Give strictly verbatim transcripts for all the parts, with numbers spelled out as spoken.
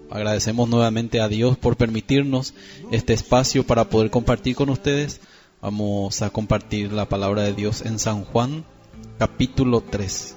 agradecemos nuevamente a Dios por permitirnos este espacio para poder compartir con ustedes. Vamos a compartir la palabra de Dios en San Juan, capítulo tres.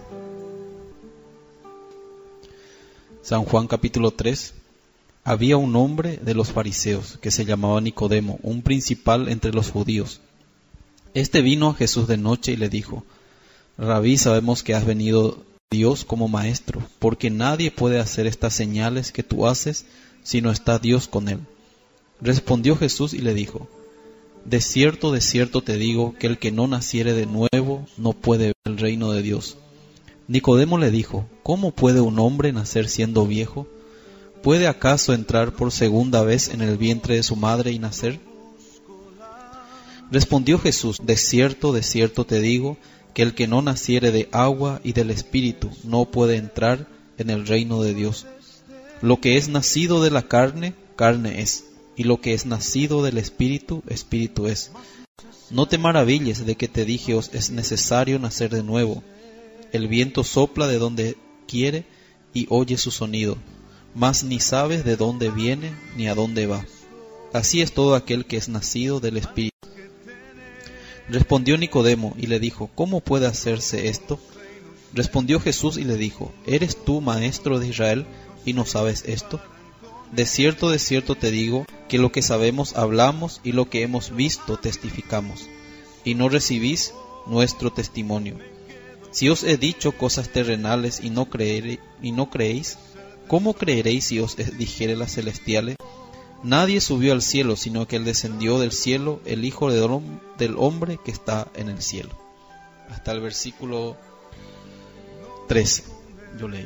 San Juan, capítulo tres. Había un hombre de los fariseos que se llamaba Nicodemo, un principal entre los judíos. Este vino a Jesús de noche y le dijo: Rabí, sabemos que has venido Dios como maestro, porque nadie puede hacer estas señales que tú haces si no está Dios con él. Respondió Jesús y le dijo: De cierto, de cierto te digo que el que no naciere de nuevo no puede ver el reino de Dios. Nicodemo le dijo: ¿Cómo puede un hombre nacer siendo viejo? ¿Puede acaso entrar por segunda vez en el vientre de su madre y nacer? Respondió Jesús: De cierto, de cierto te digo que el que no naciere de agua y del Espíritu no puede entrar en el reino de Dios. Lo que es nacido de la carne, carne es, y lo que es nacido del Espíritu, Espíritu es. No te maravilles de que te dije: os es necesario nacer de nuevo. El viento sopla de donde quiere y oye su sonido, mas ni sabes de dónde viene ni a dónde va. Así es todo aquel que es nacido del Espíritu. Respondió Nicodemo y le dijo: ¿Cómo puede hacerse esto? Respondió Jesús y le dijo: ¿Eres tú maestro de Israel y no sabes esto? De cierto, de cierto te digo que lo que sabemos hablamos y lo que hemos visto testificamos, y no recibís nuestro testimonio. Si os he dicho cosas terrenales y no creere, y no creéis, ¿cómo creeréis si os dijere las celestiales? Nadie subió al cielo, sino que él descendió del cielo, el Hijo del Hombre que está en el cielo. Hasta el versículo trece, yo leí.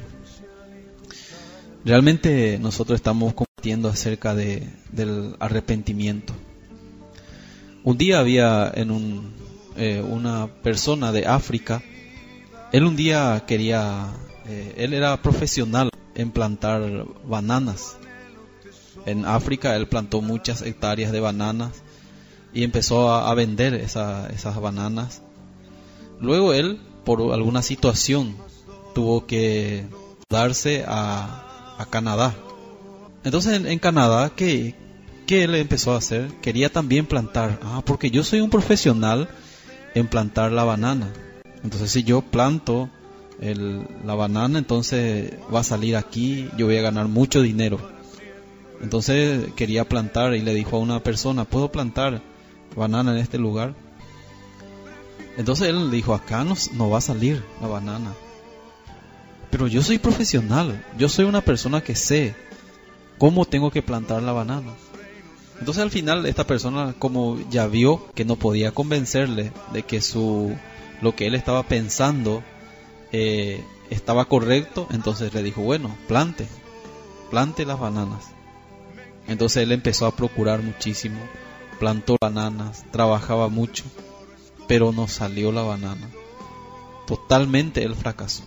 Realmente nosotros estamos compartiendo acerca de, del arrepentimiento. Un día había en un, eh, una persona de África. Él un día quería, eh, él era profesional en plantar bananas. En África él plantó muchas hectáreas de bananas y empezó a, a vender esa, esas bananas. Luego él, por alguna situación, tuvo que mudarse a, a Canadá. Entonces en, en Canadá, ¿qué, ¿qué él empezó a hacer? Quería también plantar. Ah, porque yo soy un profesional en plantar la banana. Entonces si yo planto el, la banana, entonces va a salir aquí, yo voy a ganar mucho dinero. Entonces quería plantar y le dijo a una persona: ¿puedo plantar banana en este lugar? Entonces él dijo: acá no, no va a salir la banana. Pero yo soy profesional, yo soy una persona que sé cómo tengo que plantar la banana. Entonces al final esta persona, como ya vio que no podía convencerle de que su lo que él estaba pensando eh, estaba correcto, entonces le dijo: bueno, plante, plante las bananas. Entonces él empezó a procurar muchísimo, plantó bananas, trabajaba mucho, pero no salió la banana. Totalmente él fracasó.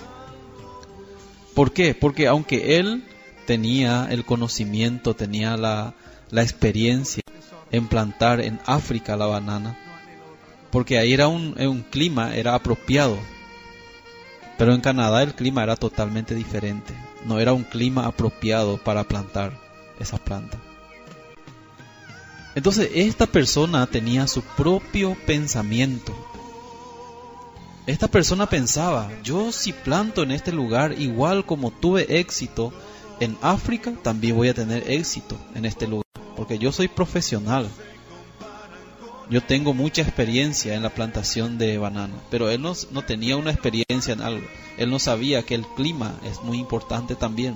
¿Por qué? Porque aunque él tenía el conocimiento, tenía la, la experiencia en plantar en África la banana, porque ahí era un, un clima, era apropiado, pero en Canadá el clima era totalmente diferente, no era un clima apropiado para plantar esa planta. Entonces esta persona tenía su propio pensamiento. Esta persona pensaba: yo si planto en este lugar, igual como tuve éxito en África, también voy a tener éxito en este lugar, porque yo soy profesional, yo tengo mucha experiencia en la plantación de banana. Pero él no, no tenía una experiencia en algo, él no sabía que el clima es muy importante también.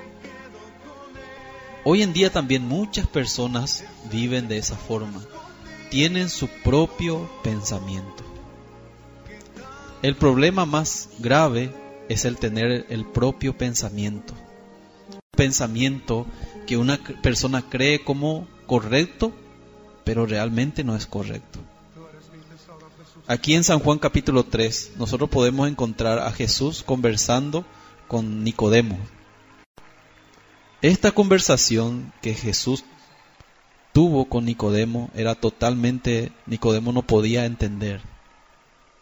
Hoy en día también muchas personas viven de esa forma, tienen su propio pensamiento. El problema más grave es el tener el propio pensamiento. Un pensamiento que una persona cree como correcto, pero realmente no es correcto. Aquí en San Juan capítulo tres, nosotros podemos encontrar a Jesús conversando con Nicodemo. Esta conversación que Jesús tuvo con Nicodemo era totalmente, Nicodemo no podía entender.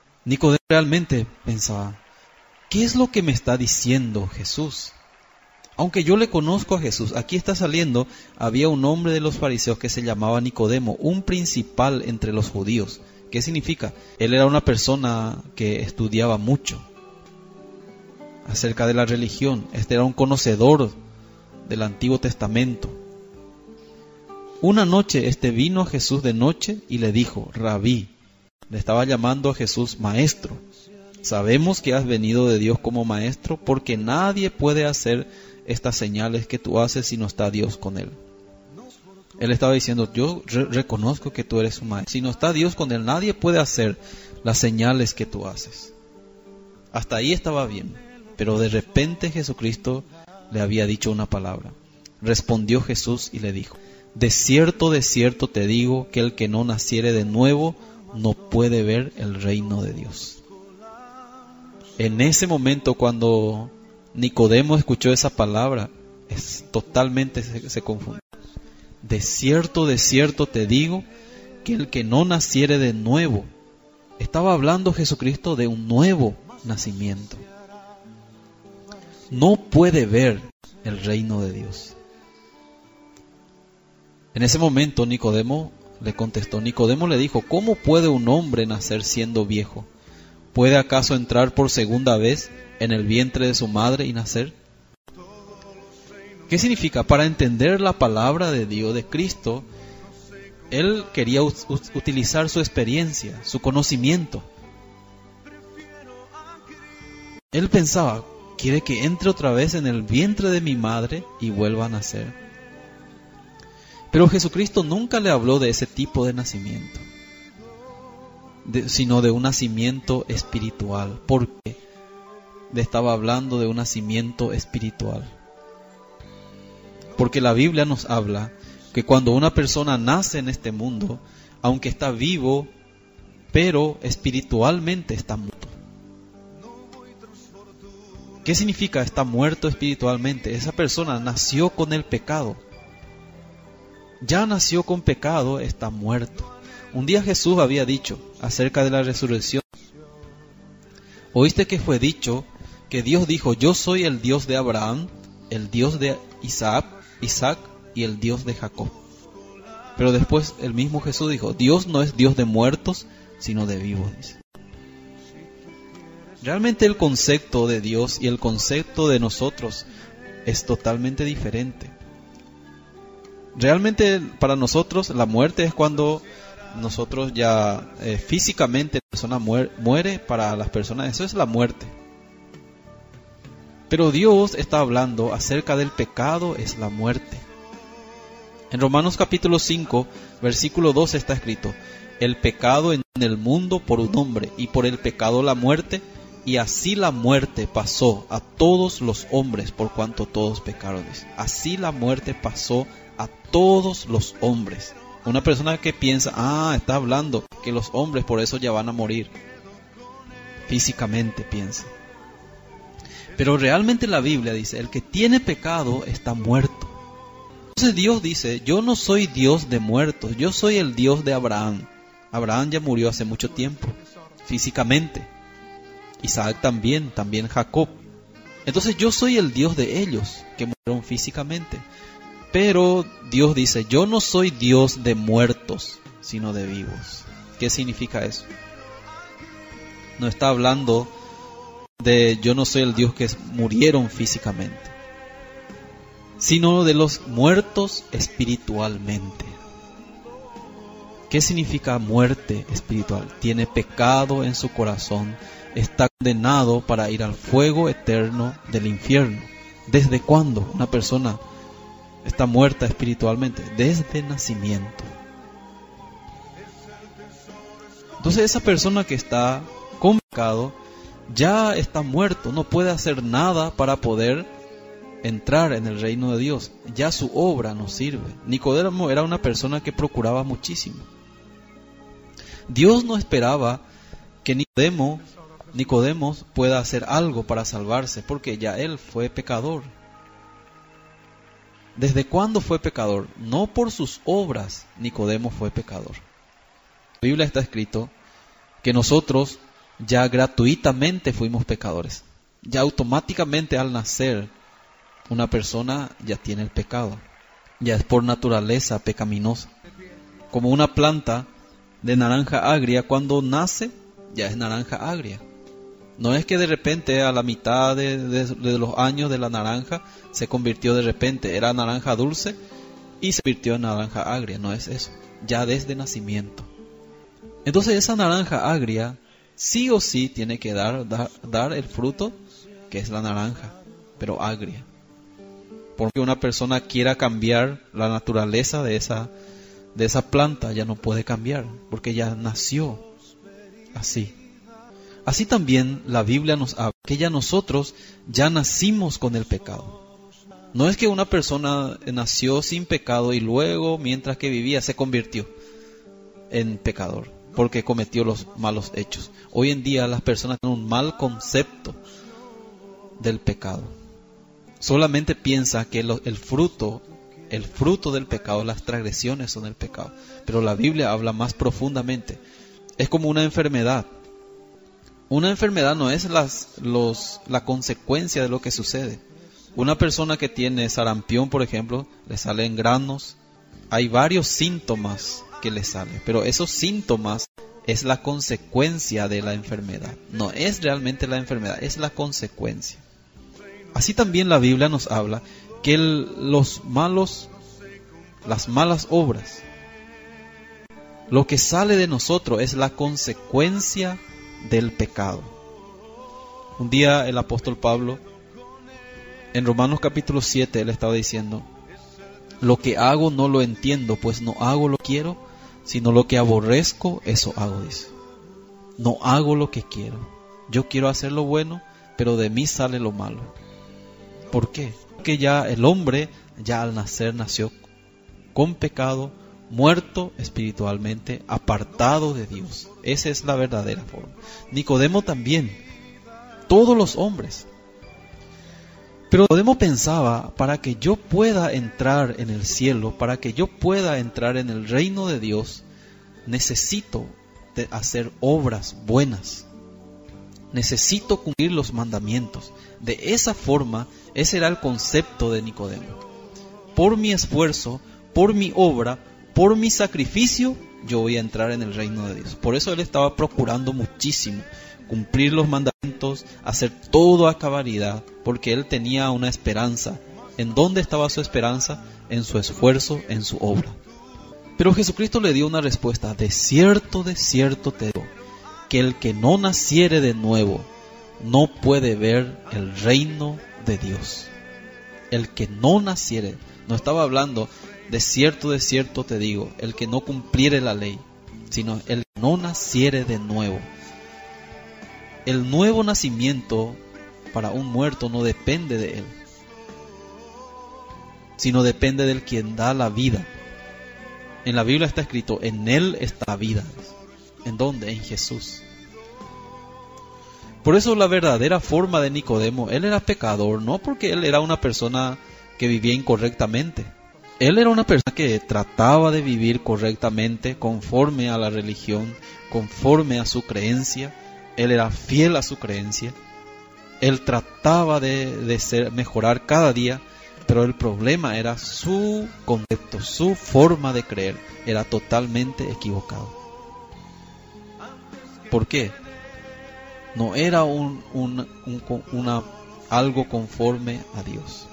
Nicodemo realmente pensaba: ¿qué es lo que me está diciendo Jesús? Aunque yo le conozco a Jesús, aquí está saliendo, había un hombre de los fariseos que se llamaba Nicodemo, un principal entre los judíos. ¿Qué significa? Él era una persona que estudiaba mucho acerca de la religión. Este era un conocedor del Antiguo Testamento. Una noche este vino a Jesús de noche y le dijo, Rabí, le estaba llamando a Jesús maestro. Sabemos que has venido de Dios como maestro, porque nadie puede hacer estas señales que tú haces si no está Dios con él. Él estaba diciendo, yo re- reconozco que tú eres un maestro. Si no está Dios con él, nadie puede hacer las señales que tú haces. Hasta ahí estaba bien, pero de repente Jesucristo le había dicho una palabra. Respondió Jesús y le dijo, de cierto, de cierto te digo que el que no naciere de nuevo no puede ver el reino de Dios. En ese momento, cuando Nicodemo escuchó esa palabra, es totalmente se, se confundió. De cierto, de cierto te digo que el que no naciere de nuevo, estaba hablando Jesucristo de un nuevo nacimiento, no puede ver el reino de Dios. En ese momento Nicodemo le contestó, Nicodemo le dijo, ¿cómo puede un hombre nacer siendo viejo? ¿Puede acaso entrar por segunda vez en el vientre de su madre y nacer? ¿Qué significa? Para entender la palabra de Dios, de Cristo, él quería u- utilizar su experiencia, su conocimiento. Él pensaba, quiere que entre otra vez en el vientre de mi madre y vuelva a nacer. Pero Jesucristo nunca le habló de ese tipo de nacimiento, de, sino de un nacimiento espiritual. ¿Por qué? Le estaba hablando de un nacimiento espiritual. Porque la Biblia nos habla que cuando una persona nace en este mundo, aunque está vivo, pero espiritualmente está muerto. ¿Qué significa está muerto espiritualmente? Esa persona nació con el pecado. Ya nació con pecado, está muerto. Un día Jesús había dicho acerca de la resurrección. ¿Oíste que fue dicho que Dios dijo, yo soy el Dios de Abraham, el Dios de Isaac, Isaac y el Dios de Jacob? Pero después el mismo Jesús dijo, Dios no es Dios de muertos, sino de vivos, dice. Realmente el concepto de Dios y el concepto de nosotros es totalmente diferente. Realmente para nosotros la muerte es cuando nosotros ya eh, físicamente la persona muere, muere para las personas, eso es la muerte. Pero Dios está hablando acerca del pecado, es la muerte. En Romanos capítulo cinco, versículo doce está escrito, el pecado en el mundo por un hombre, y por el pecado la muerte, y así la muerte pasó a todos los hombres por cuanto todos pecaron. Así la muerte pasó a todos los hombres. Una persona que piensa, ah, está hablando que los hombres por eso ya van a morir. Físicamente piensa. Pero realmente la Biblia dice, el que tiene pecado está muerto. Entonces Dios dice, yo no soy Dios de muertos, yo soy el Dios de Abraham. Abraham ya murió hace mucho tiempo, físicamente. Isaac también, también Jacob. Entonces yo soy el Dios de ellos, que murieron físicamente. Pero Dios dice, yo no soy Dios de muertos, sino de vivos. ¿Qué significa eso? No está hablando de yo no soy el Dios que murieron físicamente, sino de los muertos espiritualmente. ¿Qué significa muerte espiritual? Tiene pecado en su corazón, está condenado para ir al fuego eterno del infierno. ¿Desde cuándo una persona está muerta espiritualmente? Desde nacimiento. Entonces esa persona que está con pecado ya está muerto, no puede hacer nada para poder entrar en el reino de Dios. Ya su obra no sirve. Nicodemo era una persona que procuraba muchísimo. Dios no esperaba que Nicodemo, Nicodemo pueda hacer algo para salvarse, porque ya él fue pecador. ¿Desde cuándo fue pecador? No por sus obras Nicodemo fue pecador. En la Biblia está escrito que nosotros ya gratuitamente fuimos pecadores. Ya automáticamente al nacer una persona ya tiene el pecado, ya es por naturaleza pecaminosa. Como una planta de naranja agria, cuando nace ya es naranja agria. No es que de repente a la mitad de, de, de los años de la naranja se convirtió de repente, era naranja dulce y se convirtió en naranja agria. No es eso, ya desde nacimiento. Entonces esa naranja agria sí o sí tiene que dar, dar, dar el fruto que es la naranja, pero agria. Porque una persona quiera cambiar la naturaleza de esa, de esa planta, ya no puede cambiar, porque ya nació así. Así también la Biblia nos habla que ya nosotros ya nacimos con el pecado. No es que una persona nació sin pecado y luego, mientras que vivía, se convirtió en pecador porque cometió los malos hechos. Hoy en día las personas tienen un mal concepto del pecado. Solamente piensa que lo, el fruto, el fruto del pecado, las transgresiones son el pecado. Pero la Biblia habla más profundamente. Es como una enfermedad. Una enfermedad no es las, los, la consecuencia de lo que sucede. Una persona que tiene sarampión, por ejemplo, le salen granos. Hay varios síntomas que le salen, pero esos síntomas es la consecuencia de la enfermedad. No es realmente la enfermedad, es la consecuencia. Así también la Biblia nos habla que el, los malos, las malas obras, lo que sale de nosotros es la consecuencia del pecado. Un día el apóstol Pablo, en Romanos capítulo siete, él estaba diciendo: lo que hago no lo entiendo, pues no hago lo que quiero, sino lo que aborrezco, eso hago, dice. No hago lo que quiero. Yo quiero hacer lo bueno, pero de mí sale lo malo. ¿Por qué? Porque ya el hombre, ya al nacer, nació con pecado, muerto espiritualmente, apartado de Dios. Esa es la verdadera forma. Nicodemo también, todos los hombres. Pero Nicodemo pensaba, para que yo pueda entrar en el cielo, para que yo pueda entrar en el reino de Dios, necesito de hacer obras buenas. Necesito cumplir los mandamientos. De esa forma, ese era el concepto de Nicodemo. Por mi esfuerzo, por mi obra, por mi sacrificio, yo voy a entrar en el reino de Dios. Por eso él estaba procurando muchísimo cumplir los mandamientos, hacer todo a cabalidad, porque él tenía una esperanza. ¿En dónde estaba su esperanza? En su esfuerzo, en su obra. Pero Jesucristo le dio una respuesta: de cierto, de cierto te digo, que el que no naciere de nuevo no puede ver el reino de Dios. El que no naciere, no estaba hablando de cierto, de cierto te digo, el que no cumpliere la ley, sino el que no naciere de nuevo. El nuevo nacimiento para un muerto no depende de él, sino depende del quien da la vida. En la Biblia está escrito: en él está la vida. ¿En dónde? En Jesús. Por eso la verdadera forma de Nicodemo, él era pecador, no porque él era una persona que vivía incorrectamente. Él era una persona que trataba de vivir correctamente, conforme a la religión, conforme a su creencia. Él era fiel a su creencia. Él trataba de, de ser, mejorar cada día, pero el problema era su concepto, su forma de creer. Era totalmente equivocado. ¿Por qué? No era un, un, un, una, algo conforme a Dios.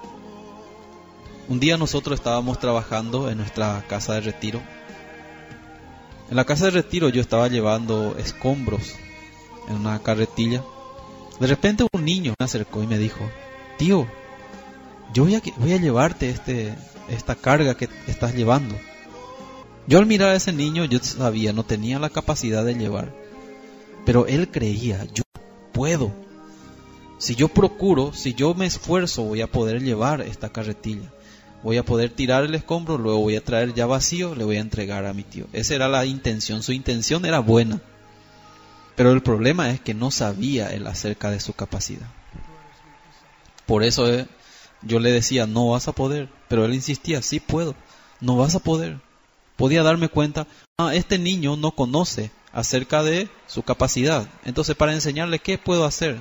Un día nosotros estábamos trabajando en nuestra casa de retiro. En la casa de retiro yo estaba llevando escombros en una carretilla. De repente un niño me acercó y me dijo: tío, yo voy a, voy a llevarte este, esta carga que estás llevando. Yo al mirar a ese niño, yo sabía, no tenía la capacidad de llevar, pero él creía: yo puedo. Si yo procuro, si yo me esfuerzo, voy a poder llevar esta carretilla. Voy a poder tirar el escombro, luego voy a traer ya vacío, le voy a entregar a mi tío. Esa era la intención, su intención era buena. Pero el problema es que no sabía él acerca de su capacidad. Por eso eh, yo le decía: no vas a poder. Pero él insistía: sí puedo, no vas a poder. Podía darme cuenta: ah, este niño no conoce acerca de su capacidad. Entonces, para enseñarle qué puedo hacer,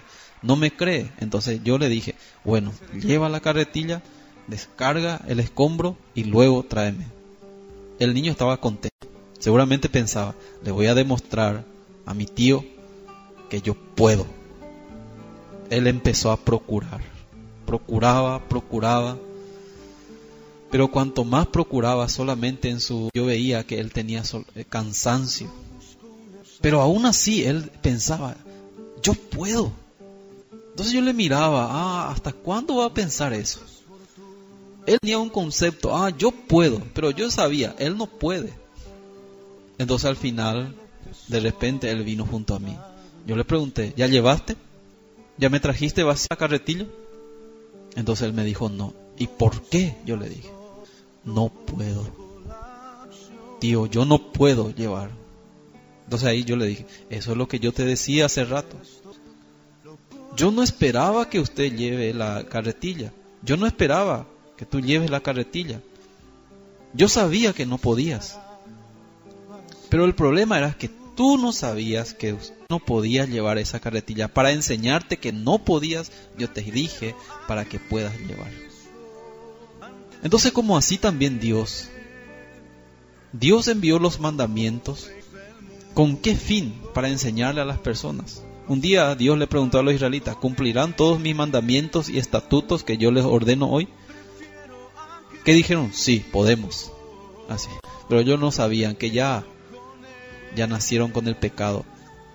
no me cree. Entonces yo le dije, bueno, lleva la carretilla, descarga el escombro y luego tráeme. El niño estaba contento. Seguramente pensaba, le voy a demostrar a mi tío que yo puedo. Él empezó a procurar. Procuraba, procuraba. Pero cuanto más procuraba, solamente en su... Yo veía que él tenía sol, eh, cansancio. Pero aún así, él pensaba, yo puedo. Entonces yo le miraba, ah, ¿hasta cuándo va a pensar eso? Él tenía un concepto, ah, yo puedo. Pero yo sabía, él no puede. Entonces al final, de repente, él vino junto a mí. Yo le pregunté, ¿ya llevaste? ¿Ya me trajiste vacía la carretilla? Entonces él me dijo, no. ¿Y por qué? Yo le dije, no puedo. Tío, yo no puedo llevar. Entonces ahí yo le dije, eso es lo que yo te decía hace rato. Yo no esperaba que usted lleve la carretilla. Yo no esperaba que tú lleves la carretilla. Yo sabía que no podías. Pero el problema era que tú no sabías que no podías llevar esa carretilla. Para enseñarte que no podías, yo te dije para que puedas llevar. Entonces, como así también Dios, Dios envió los mandamientos. ¿Con qué fin? Para enseñarle a las personas. Un día Dios le preguntó a los israelitas, ¿cumplirán todos mis mandamientos y estatutos que yo les ordeno hoy? ¿Qué dijeron? Sí, podemos. Así. Pero ellos no sabían que ya, ya nacieron con el pecado.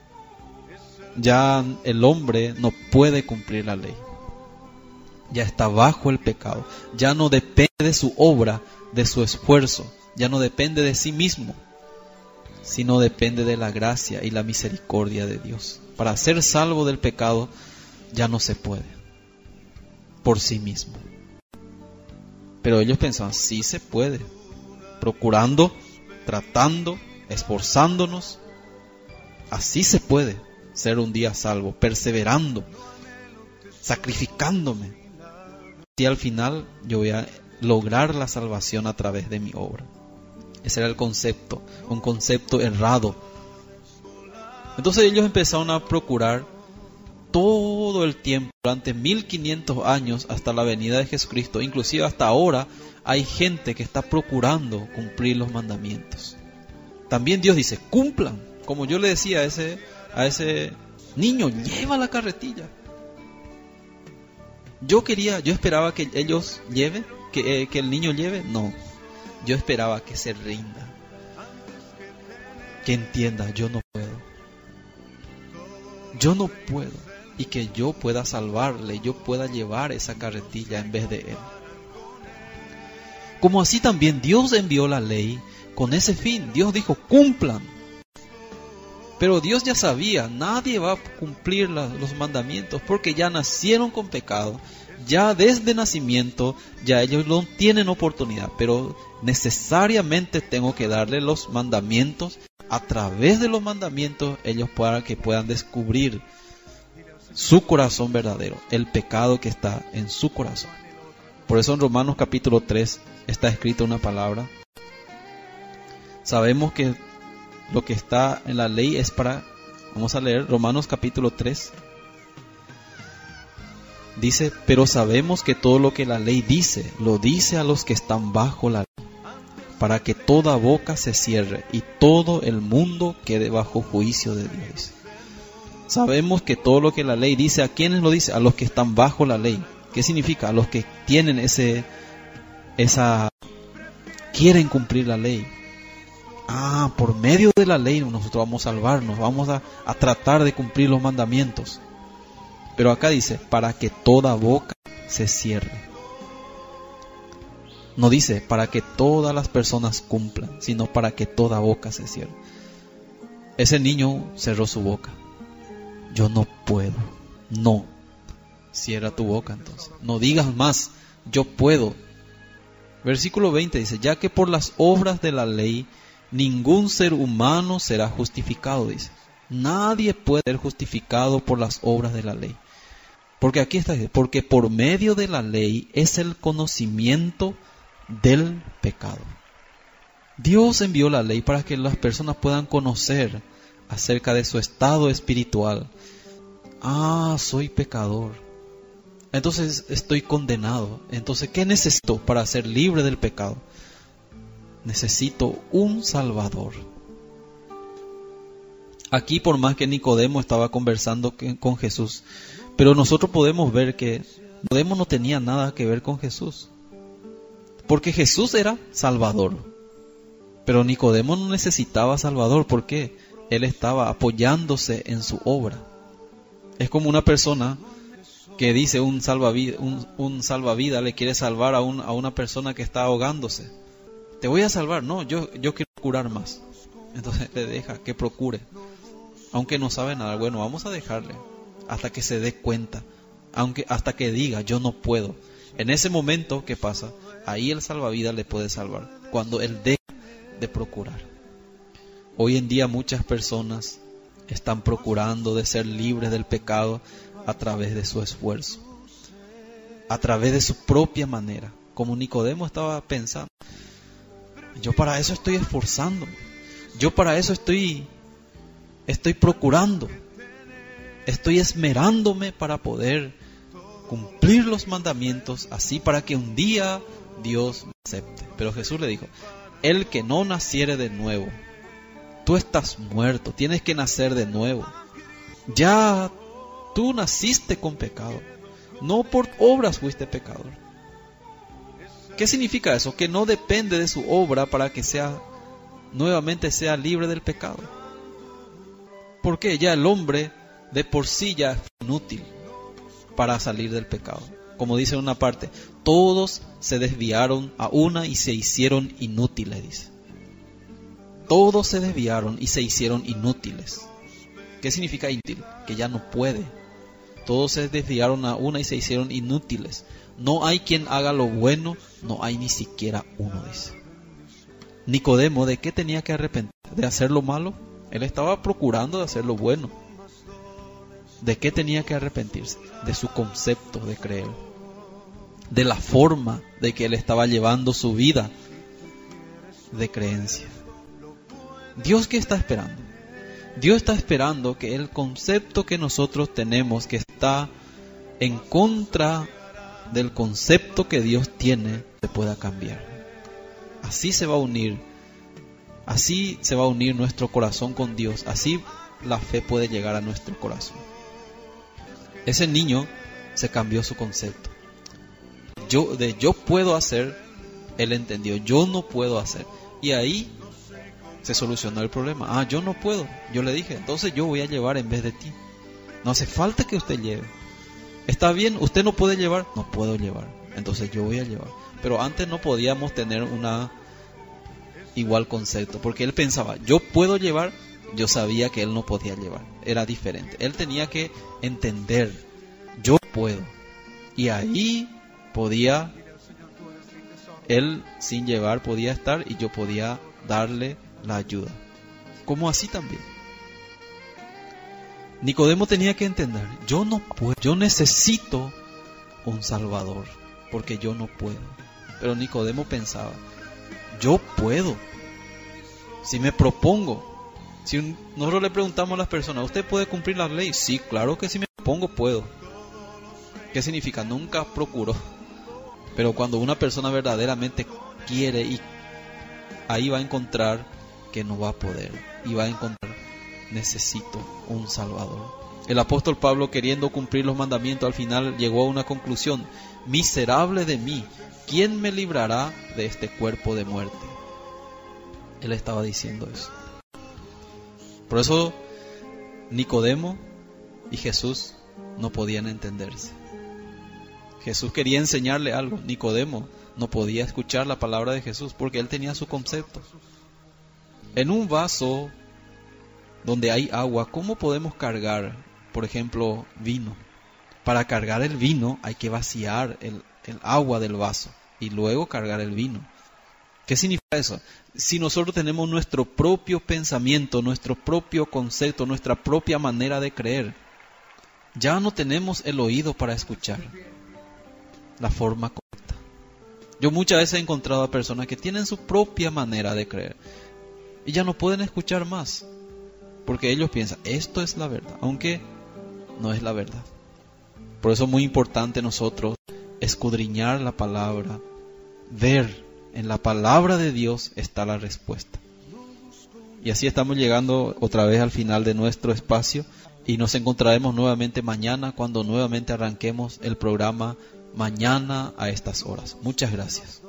Ya el hombre no puede cumplir la ley. Ya está bajo el pecado. Ya no depende de su obra, de su esfuerzo. Ya no depende de sí mismo, sino depende de la gracia y la misericordia de Dios. Para ser salvo del pecado ya no se puede por sí mismo. Pero ellos pensaban, sí se puede, procurando, tratando, esforzándonos. Así se puede ser un día salvo, perseverando, sacrificándome. Y al final yo voy a lograr la salvación a través de mi obra. Ese era el concepto, un concepto errado. Entonces ellos empezaron a procurar todo el tiempo, durante mil quinientos años hasta la venida de Jesucristo. Inclusive hasta ahora hay gente que está procurando cumplir los mandamientos. También Dios dice, cumplan. Como yo le decía a ese, a ese niño, lleva la carretilla. Yo quería, yo esperaba que ellos lleven, que, eh, que el niño lleve, no. Yo esperaba que se rinda, que entienda, yo no puedo, yo no puedo, y que yo pueda salvarle, yo pueda llevar esa carretilla en vez de él. Como así también Dios envió la ley con ese fin. Dios dijo, cumplan. Pero Dios ya sabía, nadie va a cumplir la, los mandamientos porque ya nacieron con pecado. Ya desde nacimiento, ya ellos no tienen oportunidad, pero necesariamente tengo que darle los mandamientos. A través de los mandamientos, ellos puedan, que puedan descubrir su corazón verdadero, el pecado que está en su corazón. Por eso en Romanos capítulo tres está escrita una palabra. Sabemos que lo que está en la ley es para... Vamos a leer Romanos capítulo tres. Dice, pero sabemos que todo lo que la ley dice, lo dice a los que están bajo la ley, para que toda boca se cierre y todo el mundo quede bajo juicio de Dios. Sabemos que todo lo que la ley dice, ¿a quiénes lo dice? A los que están bajo la ley. ¿Qué significa? A los que tienen ese, esa, quieren cumplir la ley. Ah, por medio de la ley nosotros vamos a salvarnos, vamos a, a tratar de cumplir los mandamientos. Pero acá dice, para que toda boca se cierre. No dice, para que todas las personas cumplan, sino para que toda boca se cierre. Ese niño cerró su boca. Yo no puedo. No. Cierra tu boca entonces. No digas más, yo puedo. Versículo veinte dice, ya que por las obras de la ley, ningún ser humano será justificado, dice. Nadie puede ser justificado por las obras de la ley. Porque aquí está, porque por medio de la ley es el conocimiento del pecado. Dios envió la ley para que las personas puedan conocer acerca de su estado espiritual, Ah, soy pecador. Entonces estoy condenado. Entonces, ¿qué necesito para ser libre del pecado? Necesito un Salvador. Aquí, por más que Nicodemo estaba conversando con Jesús, pero nosotros podemos ver que Nicodemo no tenía nada que ver con Jesús, porque Jesús era Salvador, pero Nicodemo no necesitaba Salvador. ¿Por qué? Él estaba apoyándose en su obra. Es como una persona que dice un salvavidas, un, un salvavidas le quiere salvar a, un, a una persona que está ahogándose. Te voy a salvar. No, yo, yo quiero curar más. Entonces le deja que procure. Aunque no sabe nada, bueno, vamos a dejarle hasta que se dé cuenta, aunque hasta que diga yo no puedo. En ese momento, ¿qué pasa? Ahí el salvavidas le puede salvar, cuando él deja de procurar. Hoy en día muchas personas están procurando de ser libres del pecado a través de su esfuerzo, a través de su propia manera, como Nicodemo estaba pensando. Yo para eso estoy esforzándome, yo para eso estoy Estoy procurando, estoy esmerándome para poder cumplir los mandamientos, así para que un día Dios me acepte. Pero Jesús le dijo, el que no naciere de nuevo, tú estás muerto, tienes que nacer de nuevo. Ya tú naciste con pecado, no por obras fuiste pecador. ¿Qué significa eso? Que no depende de su obra para que sea nuevamente sea libre del pecado. Porque ya el hombre de por sí ya es inútil para salir del pecado. Como dice en una parte, todos se desviaron a una y se hicieron inútiles, dice. Todos se desviaron y se hicieron inútiles. ¿Qué significa inútil? Que ya no puede. Todos se desviaron a una y se hicieron inútiles. No hay quien haga lo bueno, no hay ni siquiera uno, dice. Nicodemo, ¿de qué tenía que arrepentir? ¿De hacer lo malo? Él estaba procurando de hacer lo bueno. ¿De qué tenía que arrepentirse? De su concepto de creer. De la forma de que él estaba llevando su vida de creencia. ¿Dios qué está esperando? Dios está esperando que el concepto que nosotros tenemos, que está en contra del concepto que Dios tiene, se pueda cambiar. Así se va a unir. Así se va a unir nuestro corazón con Dios. Así la fe puede llegar a nuestro corazón. Ese niño se cambió su concepto. Yo, de yo puedo hacer, él entendió, yo no puedo hacer. Y ahí se solucionó el problema. Ah, yo no puedo. Yo le dije, entonces yo voy a llevar en vez de ti. No hace falta que usted lleve. Está bien, usted no puede llevar. No puedo llevar. Entonces yo voy a llevar. Pero antes no podíamos tener una igual concepto, porque él pensaba, yo puedo llevar, yo sabía que él no podía llevar, era diferente. Él tenía que entender, yo puedo, y ahí podía, él sin llevar podía estar y yo podía darle la ayuda. Como así también Nicodemo tenía que entender, yo no puedo, yo necesito un Salvador, porque yo no puedo. Pero Nicodemo pensaba, yo puedo, si me propongo. Si un, nosotros le preguntamos a las personas, ¿usted puede cumplir la ley? Sí, claro que si me propongo puedo. ¿Qué significa? Nunca procuró. Pero cuando una persona verdaderamente quiere, y ahí va a encontrar que no va a poder, y va a encontrar, necesito un Salvador. El apóstol Pablo, queriendo cumplir los mandamientos, al final llegó a una conclusión: miserable de mí, ¿quién me librará de este cuerpo de muerte? Él estaba diciendo eso. Por eso Nicodemo y Jesús no podían entenderse. Jesús quería enseñarle algo. Nicodemo no podía escuchar la palabra de Jesús porque él tenía su concepto. En un vaso donde hay agua, ¿cómo podemos cargar, por ejemplo, vino? Para cargar el vino hay que vaciar el, el agua del vaso y luego cargar el vino. ¿Qué significa eso? Si nosotros tenemos nuestro propio pensamiento, nuestro propio concepto, nuestra propia manera de creer, ya no tenemos el oído para escuchar la forma correcta. Yo muchas veces he encontrado a personas que tienen su propia manera de creer y ya no pueden escuchar más, porque ellos piensan, esto es la verdad, aunque no es la verdad. Por eso es muy importante nosotros escudriñar la palabra, ver en la palabra de Dios está la respuesta. Y así estamos llegando otra vez al final de nuestro espacio y nos encontraremos nuevamente mañana cuando nuevamente arranquemos el programa Mañana a estas horas. Muchas gracias.